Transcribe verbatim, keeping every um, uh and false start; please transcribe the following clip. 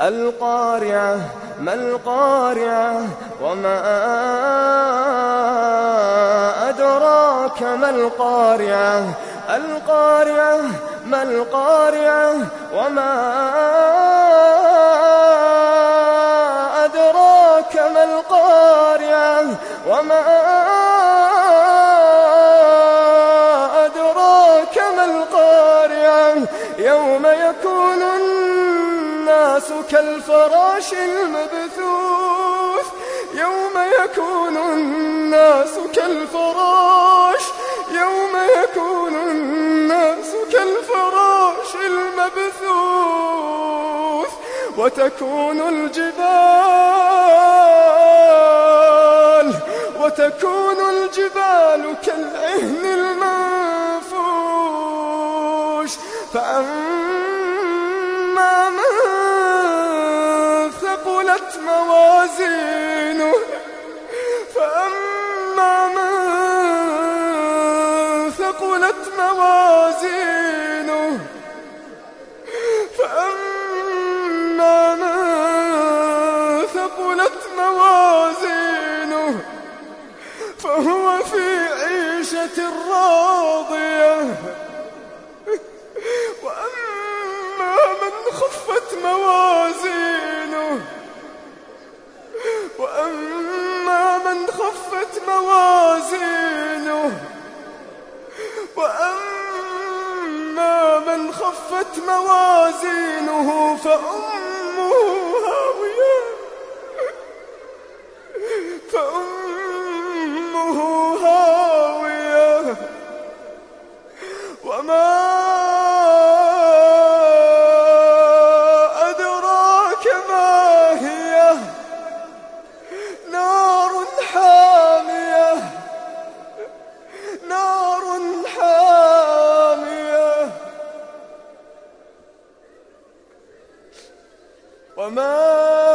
القارعة ما القارعة وما أدراك ما القارعة القارعة ما القارعة وما أدراك ما القارعة وما أدراك ما القارعة يوم يكون الناس كالفراش المبثوث يوم يكون الناس كالفراش يوم يكون الناس كالفراش المبثوث وتكون الجبال وتكون الجبال كالعهن المنفوش فأما من ثقلت موازينه فأما من ثقلت موازينه فأما من ثقلت موازينه فهو في عيشة راضية وأما من خفت موازينه وأما من خفت موازينه وأما من خفت موازينه فأمه هاوية فأمه هاوية وما أدراك ما هي نار حامية نار حامية وما